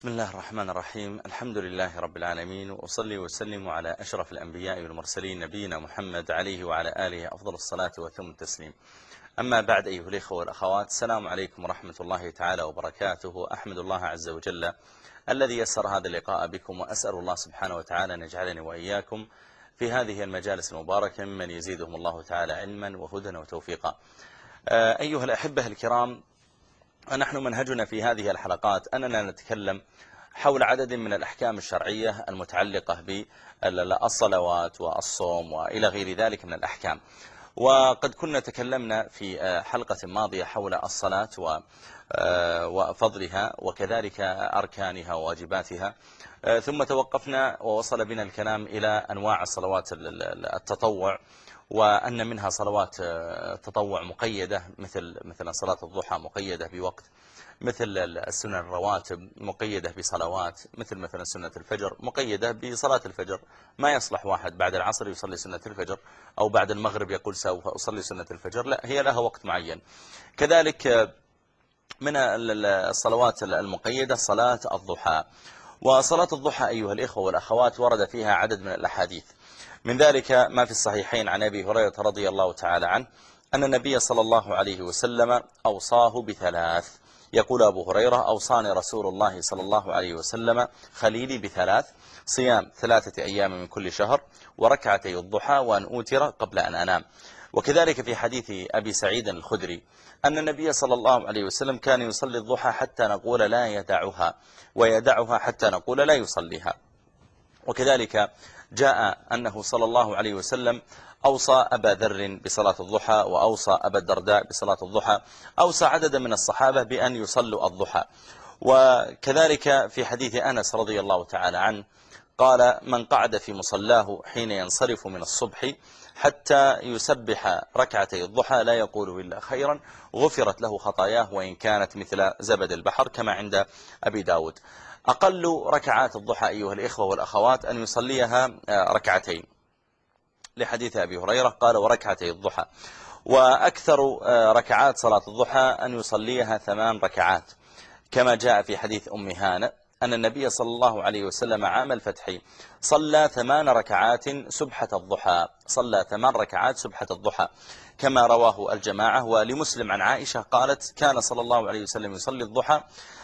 بسم الله الرحمن الرحيم. الحمد لله رب العالمين، وأصلي وسلم على أشرف الأنبياء والمرسلين نبينا محمد عليه وعلى آله أفضل الصلاة وتم التسليم. أما بعد، أيها الإخوة والأخوات، السلام عليكم ورحمة الله تعالى وبركاته. أحمد الله عز وجل الذي يسر هذا اللقاء بكم، وأسأل الله سبحانه وتعالى أن يجعلني وإياكم في هذه المجالس المباركة ممن يزيدهم الله تعالى علما وهدى وتوفيقا. أيها الأحبة الكرام، نحن منهجنا في هذه الحلقات أننا نتكلم حول عدد من الأحكام الشرعية المتعلقة بالصلوات والصوم وإلى غير ذلك من الأحكام. وقد كنا تكلمنا في حلقة ماضية حول الصلاة وفضلها وكذلك أركانها وواجباتها، ثم توقفنا ووصل بنا الكلام إلى أنواع الصلوات التطوع، وأن منها صلوات تطوع مقيدة مثل صلاة الضحى مقيدة بوقت، مثل السنن الرواتب مقيدة بصلوات، مثل سنة الفجر مقيدة بصلاة الفجر. ما يصلح واحد بعد العصر يصلي سنة الفجر، أو بعد المغرب يقول سوف أصلي سنة الفجر، لا، هي لها وقت معين. كذلك من الصلوات المقيدة صلاة الضحى. وصلاة الضحى أيها الإخوة والأخوات ورد فيها عدد من الأحاديث، من ذلك ما في الصحيحين عن أبي هريرة رضي الله تعالى عنه أن النبي صلى الله عليه وسلم أوصاه بثلاث. يقول أبو هريرة: أوصاني رسول الله صلى الله عليه وسلم خليلي بثلاث: صيام 3 أيام من كل شهر، وركعتي الضحى، وأن أوتر قبل أن أنام. وكذلك في حديث أبي سعيد الخدري أن النبي صلى الله عليه وسلم كان يصلي الضحى حتى نقول لا يدعها، ويدعها حتى نقول لا يصليها. وكذلك جاء أنه صلى الله عليه وسلم أوصى أبا ذر بصلاة الضحى، وأوصى أبا الدرداء بصلاة الضحى، أوصى عددا من الصحابة بأن يصلوا الضحى. وكذلك في حديث أنس رضي الله تعالى عنه قال: من قعد في مصلاه حين ينصرف من الصبح حتى يسبح ركعتي الضحى لا يقول إلا خيرا غفرت له خطاياه وإن كانت مثل زبد البحر، كما عند أبي داود. أقل ركعات الضحى أيها الإخوة والأخوات أن يصليها ركعتين، لحديث أبي هريرة قال: وركعتي الضحى. وأكثر ركعات صلاة الضحى أن يصليها 8 ركعات، كما جاء في حديث أم هانئ أن النبي صلى الله عليه وسلم عام الفتح صلى 8 ركعات سبحة الضحى، صلى 8 ركعات سبحة الضحى، كما رواه الجماعة. ولمسلم عن عائشة قالت: كان صلى الله عليه وسلم يصلي الضحى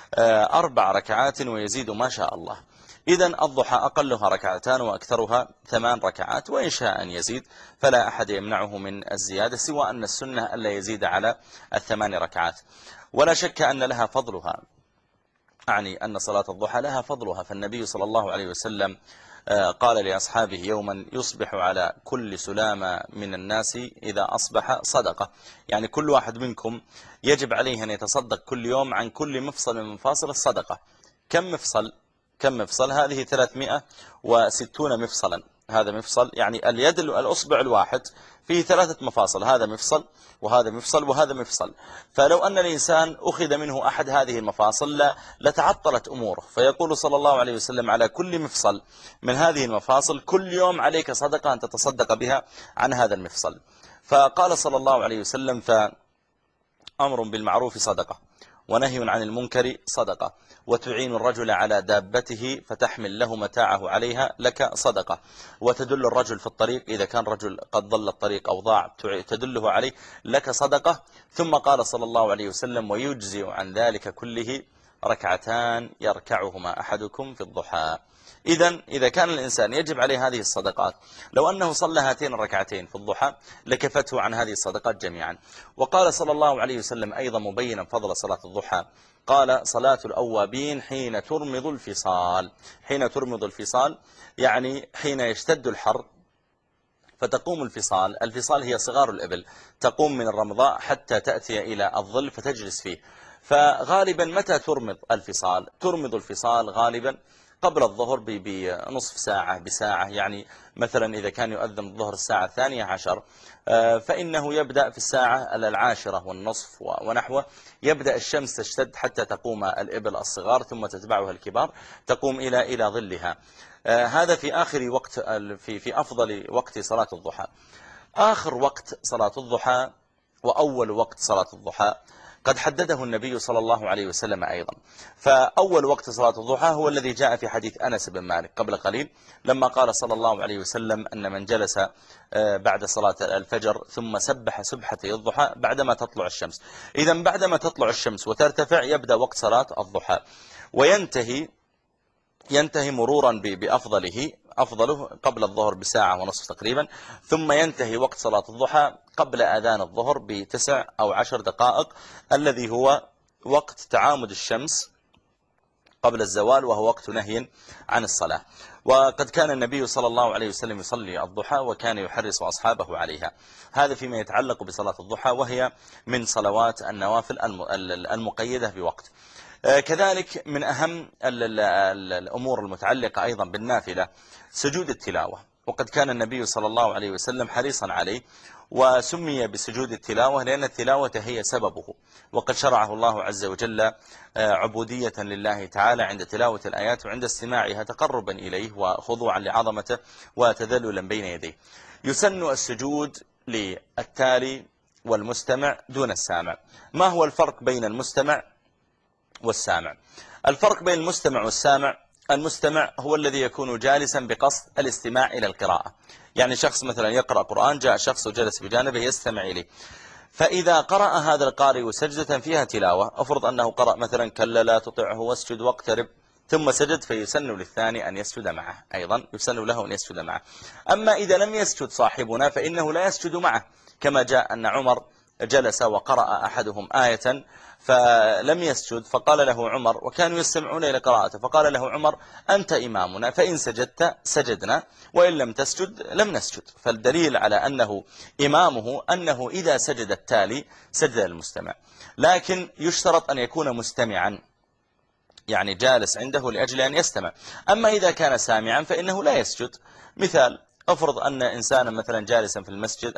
4 ركعات ويزيد ما شاء الله. إذن الضحى أقلها 2 وأكثرها 8 ركعات، وإن شاء أن يزيد فلا أحد يمنعه من الزيادة، سوى أن السنة ألا يزيد على 8 ركعات. ولا شك أن لها فضلها، أعني أن صلاة الضحى لها فضلها. فالنبي صلى الله عليه وسلم قال لأصحابه يوما: يصبح على كل سلامة من الناس إذا أصبح صدقة، يعني كل واحد منكم يجب عليه أن يتصدق كل يوم عن كل مفصل من مفاصل الصدقة. كم مفصل؟ هذه 360 مفصلا. هذا مفصل يعني اليد، الأصبع الواحد فيه 3 مفاصل، هذا مفصل وهذا مفصل وهذا مفصل. فلو أن الإنسان أخذ منه أحد هذه المفاصل لتعطلت أموره. فيقول صلى الله عليه وسلم: على كل مفصل من هذه المفاصل كل يوم عليك صدقة أن تتصدق بها عن هذا المفصل. فقال صلى الله عليه وسلم: فأمر بالمعروف صدقة، ونهي عن المنكر صدقة، وتعين الرجل على دابته فتحمل له متاعه عليها لك صدقة، وتدل الرجل في الطريق إذا كان رجل قد ضل الطريق أو ضاع تدله عليه لك صدقة. ثم قال صلى الله عليه وسلم: ويجزئ عن ذلك كله 2 يركعهما أحدكم في الضحى. إذا كان الإنسان يجب عليه هذه الصدقات، لو أنه صلى هاتين الركعتين في الضحى لكفته عن هذه الصدقات جميعا. وقال صلى الله عليه وسلم أيضا مبينا فضل صلاة الضحى، قال: صلاة الأوابين حين ترمض الفصال. حين ترمض الفصال يعني حين يشتد الحر فتقوم الفصال هي صغار الإبل، تقوم من الرمضاء حتى تأتي إلى الظل فتجلس فيه. فغالبا متى ترمض الفصال غالبا قبل الظهر بنصف ساعة بساعة. يعني مثلا إذا كان يؤذن الظهر الساعة 12، فإنه يبدأ في الساعة 10:15 ونحوه، يبدأ الشمس تشتد حتى تقوم الإبل الصغار، ثم تتبعها الكبار، تقوم إلى ظلها. هذا في آخر وقت، في أفضل وقت صلاة الضحى. آخر وقت صلاة الضحى وأول وقت صلاة الضحى قد حدده النبي صلى الله عليه وسلم أيضا. فأول وقت صلاة الضحى هو الذي جاء في حديث أنس بن مالك قبل قليل، لما قال صلى الله عليه وسلم أن من جلس بعد صلاة الفجر ثم سبح سبحتي الضحى بعدما تطلع الشمس. إذن بعدما تطلع الشمس وترتفع يبدأ وقت صلاة الضحى، ينتهي مرورا أفضله قبل الظهر بساعة ونصف تقريبا، ثم ينتهي وقت صلاة الضحى قبل أذان الظهر ب9 أو 10 دقائق، الذي هو وقت تعامد الشمس قبل الزوال، وهو وقت نهي عن الصلاة. وقد كان النبي صلى الله عليه وسلم يصلي الضحى وكان يحرص أصحابه عليها. هذا فيما يتعلق بصلاة الضحى، وهي من صلوات النوافل المقيدة بوقت. كذلك من أهم الأمور المتعلقة أيضا بالنافلة سجود التلاوة، وقد كان النبي صلى الله عليه وسلم حريصا عليه، وسمي بسجود التلاوة لأن التلاوة هي سببه، وقد شرعه الله عز وجل عبودية لله تعالى عند تلاوة الآيات وعند استماعها تقربا إليه وخضوعا لعظمته وتذللا بين يديه. يسن السجود للتالي والمستمع دون السامع. ما هو الفرق بين المستمع والسامع؟ الفرق بين المستمع والسامع: المستمع هو الذي يكون جالسا بقصد الاستماع إلى القراءة، يعني شخص مثلا يقرأ قرآن، جاء شخص وجلس بجانبه يستمع إليه، فإذا قرأ هذا القارئ سجدة فيها تلاوة، أفرض أنه قرأ مثلا كلا لا تطعه واسجد واقترب، ثم سجد، فيسن للثاني أن يسجد معه، أيضا يسن له أن يسجد معه. أما إذا لم يسجد صاحبنا فإنه لا يسجد معه، كما جاء أن عمر جلس وقرأ أحدهم آية فلم يسجد، فقال له عمر، وكانوا يستمعون إلى قراءته، فقال له عمر: أنت إمامنا، فإن سجدت سجدنا وإن لم تسجد لم نسجد. فالدليل على أنه إمامه أنه إذا سجد التالي سجد المستمع، لكن يشترط أن يكون مستمعا، يعني جالس عنده لأجل أن يستمع. أما إذا كان سامعا فإنه لا يسجد. مثال: أفرض أن إنسانا مثلا جالسا في المسجد،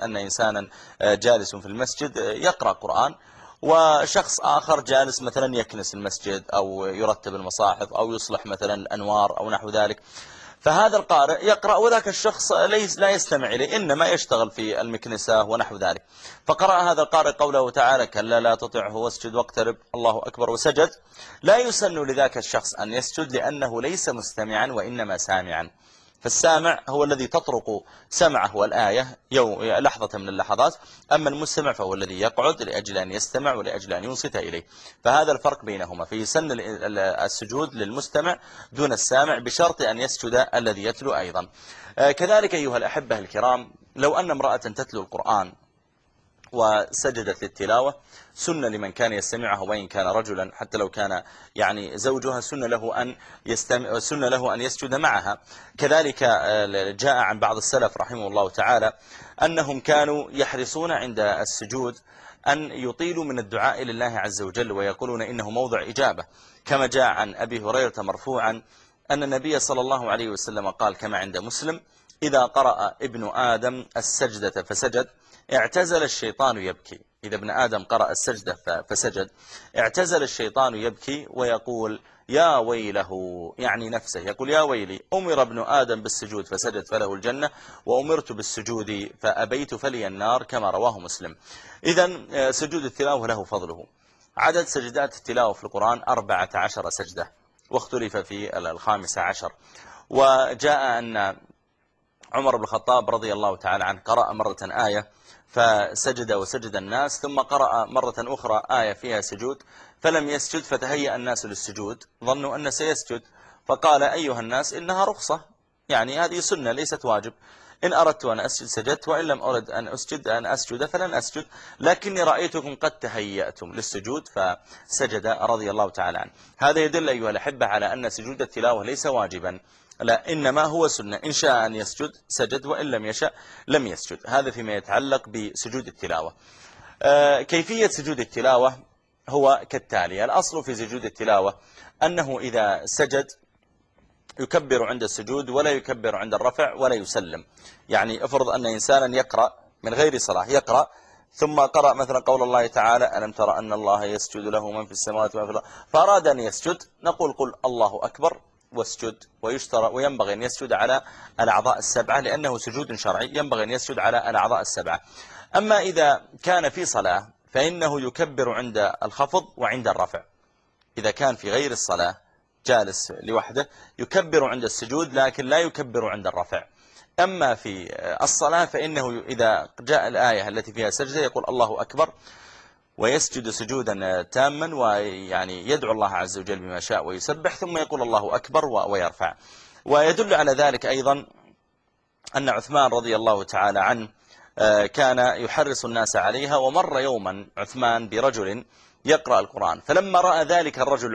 جالس في المسجد يقرأ قرآن، وشخص آخر جالس مثلا يكنس المسجد أو يرتب المصاحف أو يصلح مثلا الأنوار أو نحو ذلك، فهذا القارئ يقرأ وذاك الشخص لا يستمع إليه، إنما يشتغل في المكنسة ونحو ذلك. فقرأ هذا القارئ قوله تعالى: كلا لا تطعه واسجد واقترب، الله أكبر، وسجد. لا يسن لذاك الشخص أن يسجد لأنه ليس مستمعا وإنما سامعا. فالسامع هو الذي تطرق سمعه والآية لحظة من اللحظات، أما المستمع فهو الذي يقعد لأجل أن يستمع ولأجل أن ينصت إليه. فهذا الفرق بينهما، فيسن السجود للمستمع دون السامع بشرط أن يسجد الذي يتلو أيضا. كذلك أيها الأحبة الكرام، لو أن امرأة تتلو القرآن وسجدت للتلاوة، سنة لمن كان يستمعها وإن كان رجلا، حتى لو كان يعني زوجها، سنة له أن يسجد معها. كذلك جاء عن بعض السلف رحمه الله تعالى أنهم كانوا يحرصون عند السجود أن يطيلوا من الدعاء لله عز وجل، ويقولون إنه موضع إجابة، كما جاء عن أبي هريرة مرفوعا أن النبي صلى الله عليه وسلم قال كما عند مسلم: إذا قرأ ابن آدم السجدة فسجد اعتزل الشيطان يبكي. إذا ابن آدم قرأ السجدة فسجد اعتزل الشيطان يبكي ويقول: يا ويله، يعني نفسه، يقول: يا ويلي، أمر ابن آدم بالسجود فسجد فله الجنة، وأمرت بالسجود فأبيت فلي النار، كما رواه مسلم. إذن سجود التلاوة له فضله. عدد سجدات التلاوة في القرآن 14 سجدة، واختلف في 15. وجاء أن عمر بن الخطاب رضي الله تعالى عنه قرأ مرة آية فسجد وسجد الناس، ثم قرأ مرة أخرى آية فيها سجود فلم يسجد، فتهيأ الناس للسجود، ظنوا أن سيسجد، فقال: أيها الناس، إنها رخصة، يعني هذه سنة ليست واجب، إن أردت أن أسجد سجدت، وإن لم أرد أن أسجد فلن أسجد، لكني رأيتكم قد تهيأتم للسجود، فسجد رضي الله تعالى عنه. هذا يدل أيها الأحبة على أن سجود التلاوة ليس واجبا، لا، إنما هو سنة، إن شاء أن يسجد سجد، وإن لم يشاء لم يسجد. هذا فيما يتعلق بسجود التلاوة. كيفية سجود التلاوة هو كالتالي: الأصل في سجود التلاوة أنه إذا سجد يكبر عند السجود ولا يكبر عند الرفع ولا يسلم. يعني افرض أن إنسانا يقرأ من غير صلاة، يقرأ ثم قرأ مثلا قول الله تعالى: ألم ترى أن الله يسجد له من في السماوات ومن في الأرض، فأراد أن يسجد، نقول: قل الله أكبر واسجد. وينبغي أن يسجد على الأعضاء السبعة، لأنه سجود شرعي، ينبغي أن يسجد على الأعضاء السبعة. أما إذا كان في صلاة فإنه يكبر عند الخفض وعند الرفع. إذا كان في غير الصلاة جالس لوحده يكبر عند السجود لكن لا يكبر عند الرفع. أما في الصلاة فإنه إذا جاء الآية التي فيها سجدة يقول الله أكبر ويسجد سجودا تاما، ويعني يدعو الله عز وجل بما شاء ويسبح، ثم يقول الله أكبر ويرفع. ويدل على ذلك أيضا أن عثمان رضي الله تعالى عنه كان يحرص الناس عليها. ومر يوما عثمان برجل يقرأ القرآن، فلما رأى ذلك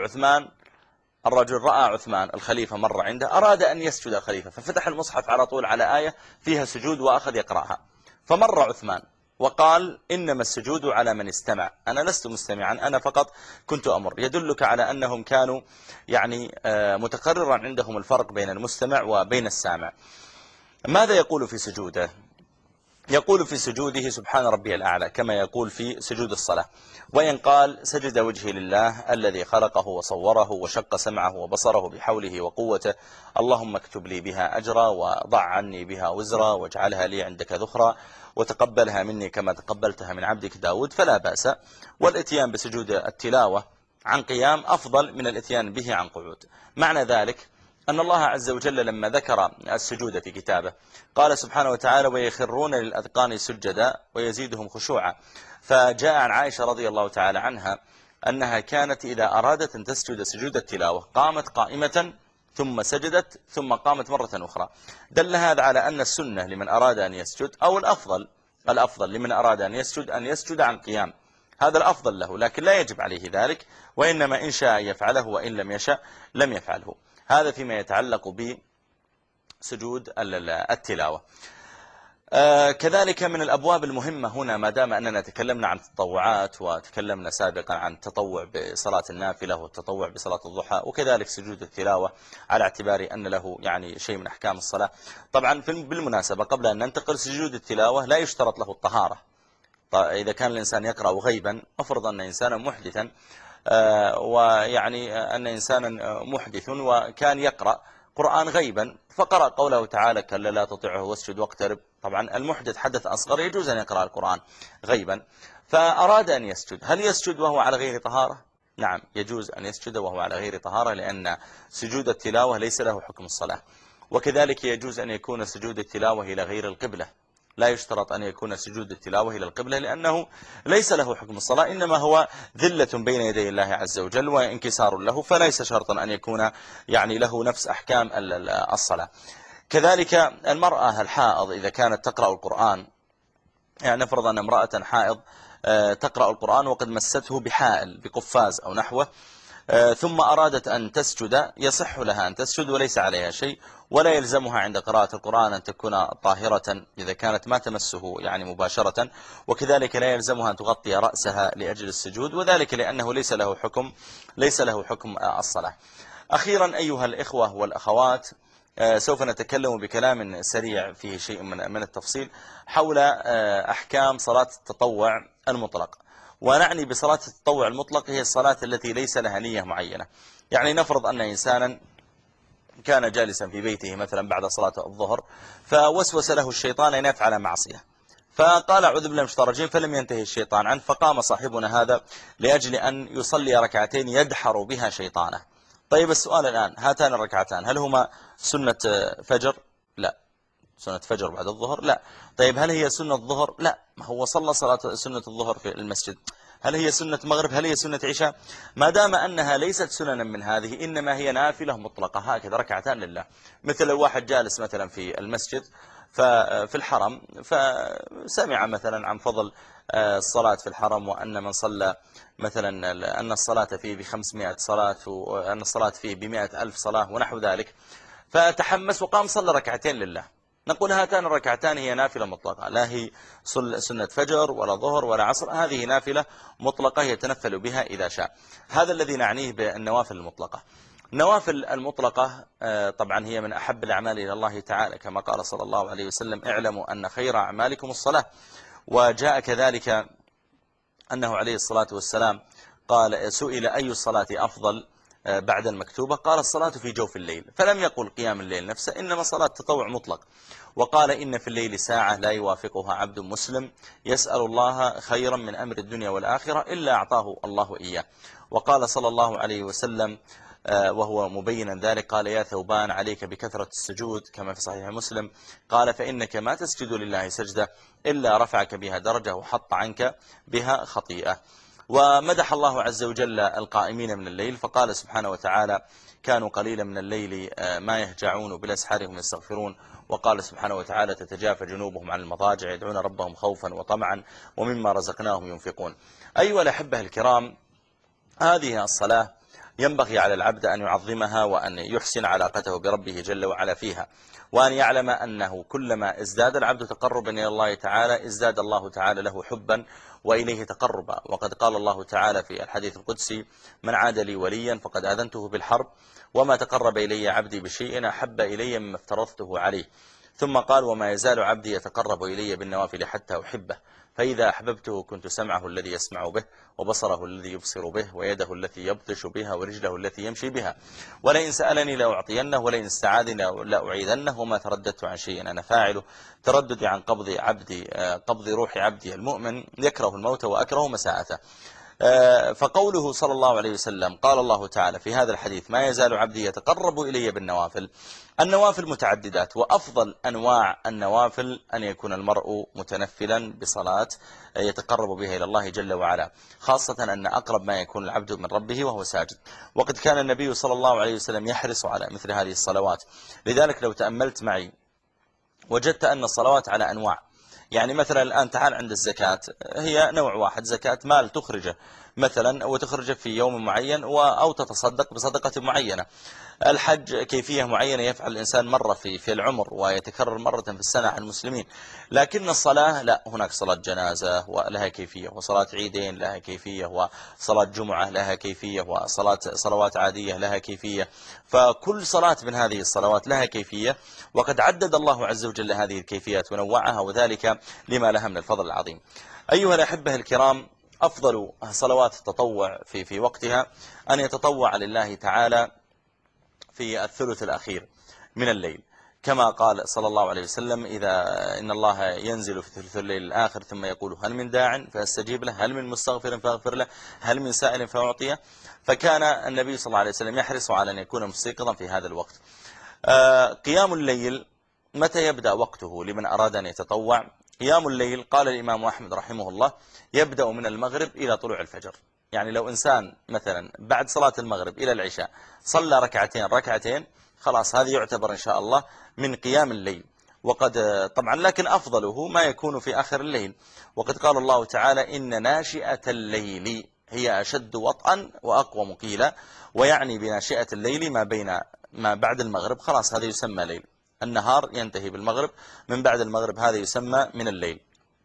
الرجل رأى عثمان الخليفة مر عنده، أراد أن يسجد الخليفة، ففتح المصحف على طول على آية فيها سجود وأخذ يقرأها. فمر عثمان وقال إنما السجود على من استمع، أنا لست مستمعا، أنا فقط كنت أمر. يدلك على أنهم كانوا يعني متقررا عندهم الفرق بين المستمع وبين السامع. ماذا يقول في سجوده؟ يقول في سجوده سبحان ربي الأعلى كما يقول في سجود الصلاة. وإن قال سجد وجهي لله الذي خلقه وصوره وشق سمعه وبصره بحوله وقوته، اللهم اكتب لي بها أجرا وضع عني بها وزرا واجعلها لي عندك ذخرا وتقبلها مني كما تقبلتها من عبدك داود، فلا بأس. والاتيان بسجود التلاوة عن قيام أفضل من الاتيان به عن قعود. معنى ذلك أن الله عز وجل لما ذكر السجود في كتابه قال سبحانه وتعالى ويخرون للأذقان سجدا ويزيدهم خشوعا. فجاء عن عائشة رضي الله تعالى عنها أنها كانت إذا أرادت أن تسجد سجود التلاوة قامت قائمة ثم سجدت ثم قامت مرة أخرى. دل هذا على أن السنة لمن أراد أن يسجد، أو الأفضل لمن أراد أن يسجد عن قيام، هذا الأفضل له، لكن لا يجب عليه ذلك، وإنما إن شاء يفعله وإن لم يشاء لم يفعله. هذا فيما يتعلق بسجود التلاوة. كذلك من الأبواب المهمة هنا، ما دام أننا تكلمنا عن التطوعات وتكلمنا سابقا عن التطوع بصلاة النافلة والتطوع بصلاة الضحى، وكذلك سجود التلاوة على اعتبار أن له يعني شيء من أحكام الصلاة. طبعا بالمناسبة قبل أن ننتقل، سجود التلاوة لا يشترط له الطهارة. إذا كان الإنسان يقرأ غيبا، أفرض أن إنسانا محدثا ويعني أن إنسانا محدث وكان يقرأ قرآن غيبا فقرأ قوله تعالى كلا لا تطيعه واسجد واقترب. طبعا المحدث حدث أصغر يجوز أن يقرأ القرآن غيبا، فأراد أن يسجد، هل يسجد وهو على غير طهارة؟ نعم يجوز أن يسجد وهو على غير طهارة، لأن سجود التلاوة ليس له حكم الصلاة. وكذلك يجوز أن يكون سجود التلاوة إلى غير القبلة، لا يشترط أن يكون سجود التلاوة إلى القبلة، لأنه ليس له حكم الصلاة، إنما هو ذلة بين يدي الله عز وجل وانكسار له، فليس شرطا أن يكون يعني له نفس أحكام الصلاة. كذلك المرأة الحائض إذا كانت تقرأ القرآن، يعني نفرض أن امرأة حائض تقرأ القرآن وقد مسته بحائل بقفاز أو نحوه، ثم أرادت أن تسجد، يصح لها أن تسجد وليس عليها شيء، ولا يلزمها عند قراءة القرآن أن تكون طاهرة إذا كانت ما تمسه يعني مباشرة، وكذلك لا يلزمها أن تغطي رأسها لأجل السجود، وذلك لأنه ليس له حكم الصلاة. أخيرا أيها الإخوة والأخوات، سوف نتكلم بكلام سريع فيه شيء من التفصيل حول أحكام صلاة التطوع المطلق. ونعني بصلاة التطوع المطلق هي الصلاة التي ليس لها نية معينة. يعني نفرض أن إنسانا كان جالسا في بيته مثلا بعد صلاة الظهر، فوسوس له الشيطان أن يفعل معصية، فقال أعوذ بالله من الشيطان الرجيم، فلم ينتهي الشيطان عنه، فقام صاحبنا هذا لأجل أن يصلي ركعتين يدحر بها شيطانه. طيب السؤال الآن، هاتان الركعتان هل هما سنة فجر؟ لا. سنة فجر بعد الظهر؟ لا. طيب هل هي سنة الظهر؟ لا. ما هو صلى صلاة سنة الظهر في المسجد. هل هي سنة مغرب؟ هل هي سنة عشاء؟ ما دام أنها ليست سننا من هذه، إنما هي نافلة مطلقة، هكذا ركعتان لله. مثل لو واحد جالس مثلا في المسجد في الحرم، فسمع مثلا عن فضل الصلاة في الحرم، وأن من صلى مثلا أن الصلاة فيه ب500 صلاة، وأن الصلاة فيه ب100,000 صلاة ونحو ذلك، فتحمس وقام صلى ركعتين لله. نقول هاتان الركعتان هي نافلة مطلقة، لا هي سنة فجر ولا ظهر ولا عصر، هذه نافلة مطلقة يتنفل بها إذا شاء. هذا الذي نعنيه بالنوافل المطلقة. النوافل المطلقة طبعا هي من أحب الأعمال إلى الله تعالى، كما قال صلى الله عليه وسلم اعلموا أن خير أعمالكم الصلاة. وجاء كذلك أنه عليه الصلاة والسلام قال سئل أي الصلاة أفضل، بعد المكتوبة؟ قال الصلاة في جوف الليل، فلم يقل قيام الليل نفسه، إنما صلاة تطوع مطلق. وقال إن في الليل ساعة لا يوافقها عبد مسلم يسأل الله خيرا من أمر الدنيا والآخرة إلا أعطاه الله إياه. وقال صلى الله عليه وسلم وهو مبينا ذلك، قال يا ثوبان عليك بكثرة السجود كما في صحيح مسلم، قال فإنك ما تسجد لله سجدة إلا رفعك بها درجة وحط عنك بها خطيئة. ومدح الله عز وجل القائمين من الليل فقال سبحانه وتعالى كانوا قليلا من الليل ما يهجعون بالأسحار هم يستغفرون. وقال سبحانه وتعالى تتجافى جنوبهم عن المضاجع يدعون ربهم خوفا وطمعا ومما رزقناهم ينفقون. أيها الأحبة الكرام، هذه الصلاة ينبغي على العبد أن يعظمها وأن يحسن علاقته بربه جل وعلا فيها، وأن يعلم أنه كلما ازداد العبد تقربا إلى الله تعالى ازداد الله تعالى له حبا وإليه تقربا. وقد قال الله تعالى في الحديث القدسي من عاد لي وليا فقد آذنته بالحرب وما تقرب إلي عبدي بشيء أحب إلي مما افترضته عليه. ثم قال وما يزال عبدي يتقرب إلي بالنوافل حتى أحبه، فإذا أحببته كنت سمعه الذي يسمع به وبصره الذي يبصر به ويده التي يبطش بها ورجله التي يمشي بها، ولئن سألني لأعطينه ولئن استعاذني لأعيذنه وما ترددت عن شيء أنا فاعله. ترددي عن قبض روح عبدي المؤمن يكره الموت وأكره مساءته. فقوله صلى الله عليه وسلم قال الله تعالى في هذا الحديث ما يزال عبدي يتقرب إلي بالنوافل. النوافل متعددات، وأفضل أنواع النوافل أن يكون المرء متنفلا بصلاة يتقرب بها إلى الله جل وعلا، خاصة أن أقرب ما يكون العبد من ربه وهو ساجد. وقد كان النبي صلى الله عليه وسلم يحرص على مثل هذه الصلوات. لذلك لو تأملت معي وجدت أن الصلوات على أنواع. يعني مثلا الآن تعال عند الزكاة، هي نوع واحد، زكاة مال تخرجه مثلا وتخرجه في يوم معين أو تتصدق بصدقة معينة. الحج كيفية معينة يفعل الإنسان مرة في العمر ويتكرر مرة في السنة عن المسلمين. لكن الصلاة لا، هناك صلاة جنازة ولها كيفية، وصلاة عيدين لها كيفية، وصلاة جمعة لها كيفية، صلوات عادية لها كيفية. فكل صلاة من هذه الصلوات لها كيفية، وقد عدد الله عز وجل هذه الكيفيات ونوعها، وذلك لما لها من الفضل العظيم. أيها الأحبة الكرام، أفضل صلوات التطوع في وقتها أن يتطوع لله تعالى في الثلث الأخير من الليل، كما قال صلى الله عليه وسلم إن الله ينزل في ثلث الليل الآخر ثم يقول هل من داع فاستجيب له، هل من مستغفر فاغفر له، هل من سائل فأعطيه. فكان النبي صلى الله عليه وسلم يحرص على أن يكون مستيقظا في هذا الوقت. قيام الليل متى يبدأ وقته لمن أراد أن يتطوع؟ قيام الليل قال الإمام أحمد رحمه الله يبدأ من المغرب إلى طلوع الفجر. يعني لو إنسان مثلا بعد صلاة المغرب إلى العشاء صلى ركعتين خلاص هذه يعتبر إن شاء الله من قيام الليل. وقد طبعا لكن أفضله ما يكون في آخر الليل. وقد قال الله تعالى إن ناشئة الليل هي أشد وطئا وأقوم قيلا، ويعني بناشئة الليل ما بعد المغرب، خلاص هذا يسمى ليل. النهار ينتهي بالمغرب، من بعد المغرب هذا يسمى من الليل.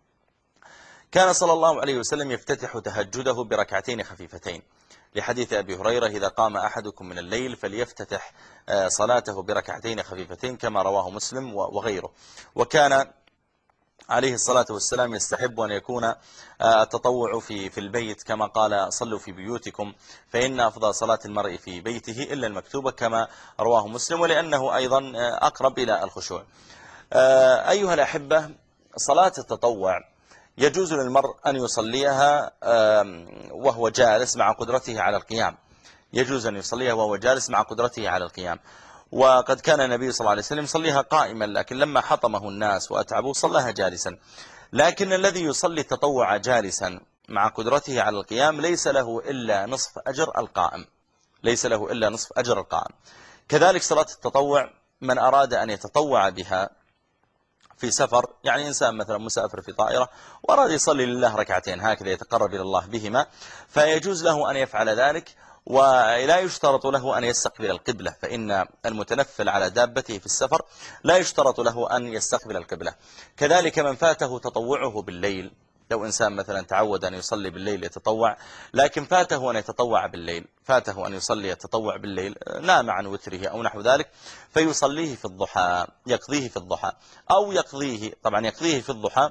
كان صلى الله عليه وسلم يفتتح تهجده بركعتين خفيفتين، لحديث أبي هريرة إذا قام أحدكم من الليل فليفتتح صلاته بركعتين خفيفتين، كما رواه مسلم وغيره. وكان عليه الصلاة والسلام يستحب أن يكون التطوع في البيت، كما قال صلوا في بيوتكم فإن أفضل صلاة المرء في بيته إلا المكتوبة، كما رواه مسلم، ولأنه أيضا أقرب إلى الخشوع. أيها الأحبة، صلاة التطوع يجوز للمرء أن يصليها وهو جالس مع قدرته على القيام. يجوز أن يصليها وهو جالس مع قدرته على القيام. وقد كان النبي صلى الله عليه وسلم يصليها قائما، لكن لما حطمه الناس وأتعبوه صلىها جالسا. لكن الذي يصلي التطوع جالسا مع قدرته على القيام ليس له إلا نصف أجر القائم، ليس له إلا نصف أجر القائم. كذلك صلاة التطوع من أراد أن يتطوع بها في سفر، يعني إنسان مثلا مسافر في طائرة وأراد يصلي لله ركعتين هكذا يتقرب إلى الله بهما، فيجوز له أن يفعل ذلك، ولا يشترط له أن يستقبل القبلة، فإن المتنفل على دابته في السفر لا يشترط له أن يستقبل القبلة. كذلك من فاته تطوعه بالليل، لو إنسان مثلا تعود أن يصلي بالليل يتطوع، لكن فاته أن يتطوع بالليل، فاته أن يصلي التطوع بالليل، نام عن وتره أو نحو ذلك، فيصليه في الضحى، يقضيه في الضحى، أو يقضيه في الضحى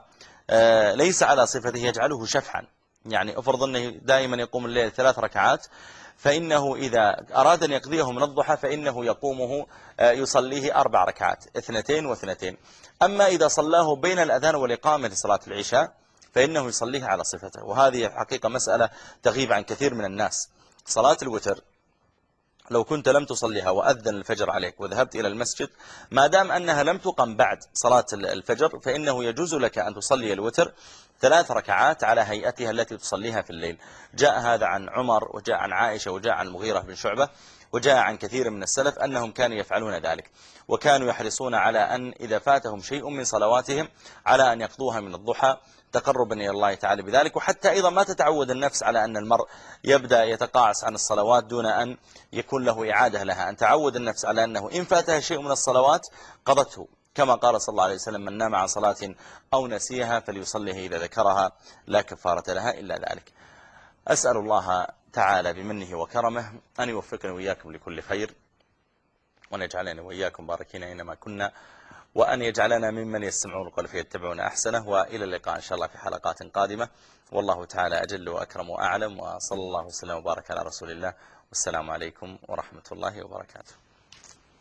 ليس على صفته، يجعله شفعا. يعني أفرض أنه دائما يقوم الليل 3 ركعات، فإنه إذا أراد أن يقضيه من الضحى فإنه يقومه يصليه 4 ركعات 2 و2. أما إذا صلاه بين الأذان والإقامة لصلاة العشاء فإنه يصليه على صفته. وهذه حقيقة مسألة تغيب عن كثير من الناس. صلاة الوتر لو كنت لم تصليها وأذن الفجر عليك وذهبت إلى المسجد، ما دام أنها لم تقم بعد صلاة الفجر فإنه يجوز لك أن تصلي الوتر 3 ركعات على هيئتها التي تصليها في الليل. جاء هذا عن عمر، وجاء عن عائشة، وجاء عن المغيرة بن شعبة، وجاء عن كثير من السلف أنهم كانوا يفعلون ذلك، وكانوا يحرصون على أن إذا فاتهم شيء من صلواتهم على أن يقضوها من الضحى تقربا إلى الله تعالى بذلك. وحتى أيضا ما تتعود النفس على أن المرء يبدأ يتقاعس عن الصلوات دون أن يكون له إعادة لها، أن تعود النفس على أنه إن فاتها شيء من الصلوات قضته، كما قال صلى الله عليه وسلم: من نام عن صلاة أو نسيها فليصليها إذا ذكرها لا كفارة لها إلا ذلك. أسأل الله تعالى بمنه وكرمه أن يوفقنا وإياكم لكل خير، وأن يجعلنا وإياكم باركين أينما كنا، وأن يجعلنا ممن يستمعون القول فيتبعون أحسنه. وإلى اللقاء إن شاء الله في حلقات قادمة، والله تعالى أجل وأكرم وأعلم، وصلى الله وسلم وبارك على رسول الله، والسلام عليكم ورحمة الله وبركاته.